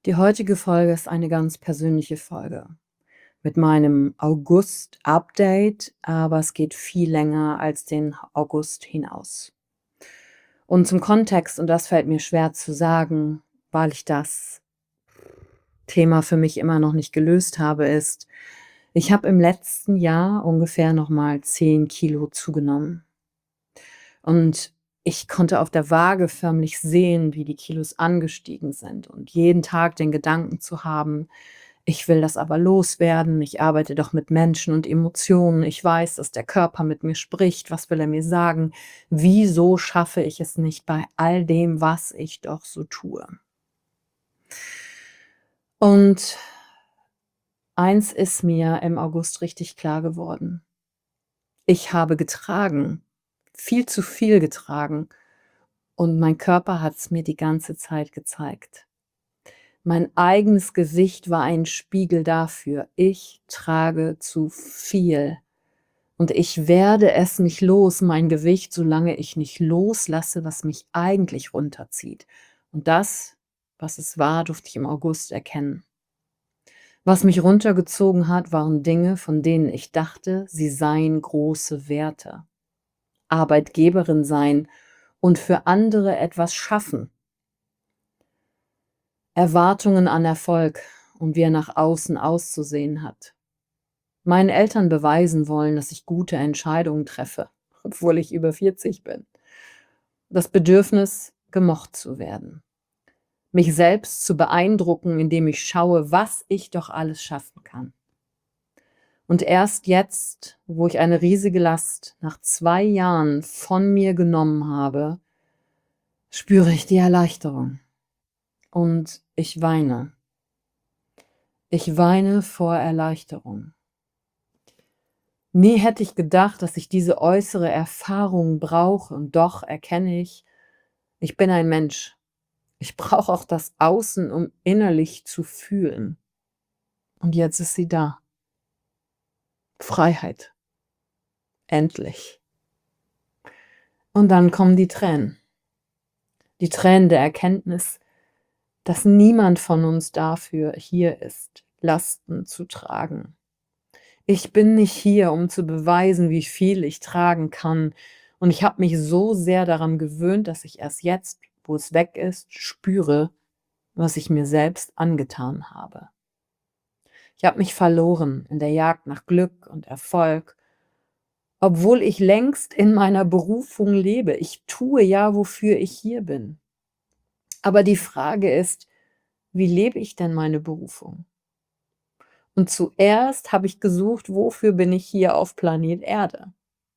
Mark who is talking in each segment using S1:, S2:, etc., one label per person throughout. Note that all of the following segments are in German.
S1: Die heutige Folge ist eine ganz persönliche Folge mit meinem August-Update, aber es geht viel länger als den August hinaus. Und zum Kontext, und das fällt mir schwer zu sagen, weil ich das Thema für mich immer noch nicht gelöst habe, ist, ich habe im letzten Jahr ungefähr noch mal 10 Kilo zugenommen. Und ich konnte auf der Waage förmlich sehen, wie die Kilos angestiegen sind und jeden Tag den Gedanken zu haben: „Ich will das aber loswerden. Ich arbeite doch mit Menschen und Emotionen. Ich weiß, dass der Körper mit mir spricht. Was will er mir sagen? Wieso schaffe ich es nicht bei all dem, was ich doch so tue?“ Und eins ist mir im August richtig klar geworden: Ich habe getragen, viel zu viel getragen. Und mein Körper hat es mir die ganze Zeit gezeigt. Mein eigenes Gewicht war ein Spiegel dafür. Ich trage zu viel und ich werde es nicht los, mein Gewicht, solange ich nicht loslasse, was mich eigentlich runterzieht. Und das, was es war, durfte ich im August erkennen. Was mich runtergezogen hat, waren Dinge, von denen ich dachte, sie seien große Werte. Arbeitgeberin sein und für andere etwas schaffen. Erwartungen an Erfolg und wie er nach außen auszusehen hat. Meinen Eltern beweisen wollen, dass ich gute Entscheidungen treffe, obwohl ich über 40 bin. Das Bedürfnis, gemocht zu werden. Mich selbst zu beeindrucken, indem ich schaue, was ich doch alles schaffen kann. Und erst jetzt, wo ich eine riesige Last nach 2 Jahren von mir genommen habe, spüre ich die Erleichterung. Und ich weine. Ich weine vor Erleichterung. Nie hätte ich gedacht, dass ich diese äußere Erfahrung brauche, und doch erkenne ich, ich bin ein Mensch. Ich brauche auch das Außen, um innerlich zu fühlen. Und jetzt ist sie da. Freiheit. Endlich. Und dann kommen die Tränen. Die Tränen der Erkenntnis, dass niemand von uns dafür hier ist, Lasten zu tragen. Ich bin nicht hier, um zu beweisen, wie viel ich tragen kann. Und ich habe mich so sehr daran gewöhnt, dass ich erst jetzt, wo es weg ist, spüre, was ich mir selbst angetan habe. Ich habe mich verloren in der Jagd nach Glück und Erfolg, obwohl ich längst in meiner Berufung lebe. Ich tue ja, wofür ich hier bin. Aber die Frage ist, wie lebe ich denn meine Berufung? Und zuerst habe ich gesucht, wofür bin ich hier auf Planet Erde?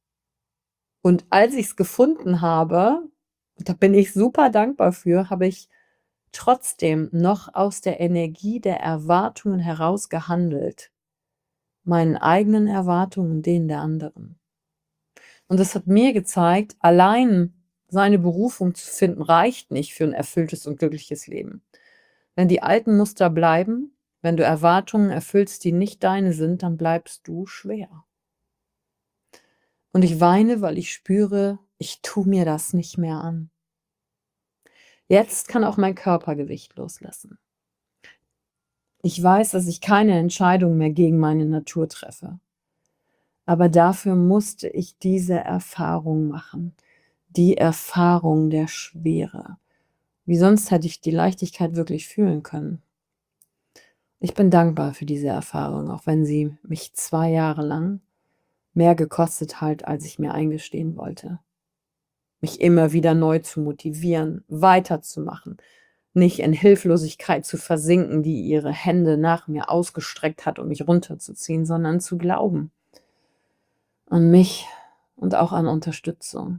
S1: Und als ich es gefunden habe, und da bin ich super dankbar für, habe ich trotzdem noch aus der Energie der Erwartungen heraus gehandelt, meinen eigenen Erwartungen und denen der anderen. Und das hat mir gezeigt, allein seine Berufung zu finden, reicht nicht für ein erfülltes und glückliches Leben. Wenn die alten Muster bleiben, wenn du Erwartungen erfüllst, die nicht deine sind, dann bleibst du schwer. Und ich weine, weil ich spüre, ich tue mir das nicht mehr an. Jetzt kann auch mein Körpergewicht loslassen. Ich weiß, dass ich keine Entscheidung mehr gegen meine Natur treffe. Aber dafür musste ich diese Erfahrung machen. Die Erfahrung der Schwere. Wie sonst hätte ich die Leichtigkeit wirklich fühlen können. Ich bin dankbar für diese Erfahrung, auch wenn sie mich 2 Jahre lang mehr gekostet hat, als ich mir eingestehen wollte. Mich immer wieder neu zu motivieren, weiterzumachen, nicht in Hilflosigkeit zu versinken, die ihre Hände nach mir ausgestreckt hat, um mich runterzuziehen, sondern zu glauben an mich und auch an Unterstützung.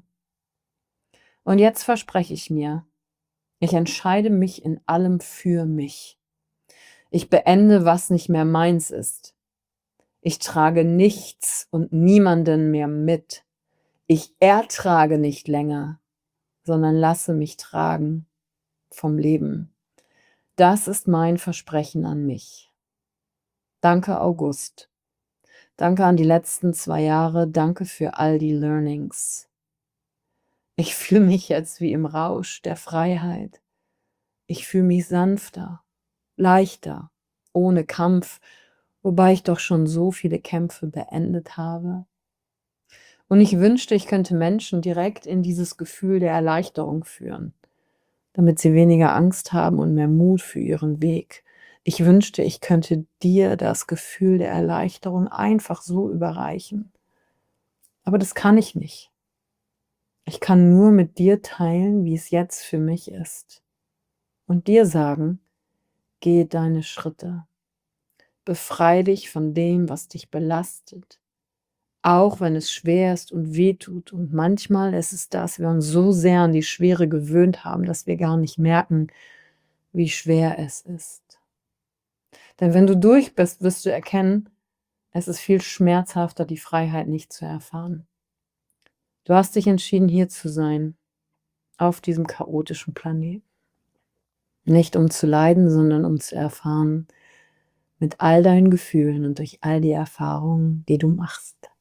S1: Und jetzt verspreche ich mir, ich entscheide mich in allem für mich. Ich beende, was nicht mehr meins ist. Ich trage nichts und niemanden mehr mit. Ich ertrage nicht länger, sondern lasse mich tragen vom Leben. Das ist mein Versprechen an mich. Danke, August. Danke an die letzten 2 Jahre. Danke für all die Learnings. Ich fühle mich jetzt wie im Rausch der Freiheit. Ich fühle mich sanfter. leichter, ohne Kampf, wobei ich doch schon so viele Kämpfe beendet habe. Und ich wünschte, ich könnte Menschen direkt in dieses Gefühl der Erleichterung führen, damit sie weniger Angst haben und mehr Mut für ihren Weg. Ich wünschte, ich könnte dir das Gefühl der Erleichterung einfach so überreichen. Aber das kann ich nicht. Ich kann nur mit dir teilen, wie es jetzt für mich ist. Und dir sagen: Gehe deine Schritte. Befreie dich von dem, was dich belastet, auch wenn es schwer ist und wehtut. Und manchmal ist es das, wir uns so sehr an die Schwere gewöhnt haben, dass wir gar nicht merken, wie schwer es ist. Denn wenn du durch bist, wirst du erkennen, es ist viel schmerzhafter, die Freiheit nicht zu erfahren. Du hast dich entschieden, hier zu sein, auf diesem chaotischen Planeten. Nicht um zu leiden, sondern um zu erfahren, mit all deinen Gefühlen und durch all die Erfahrungen, die du machst.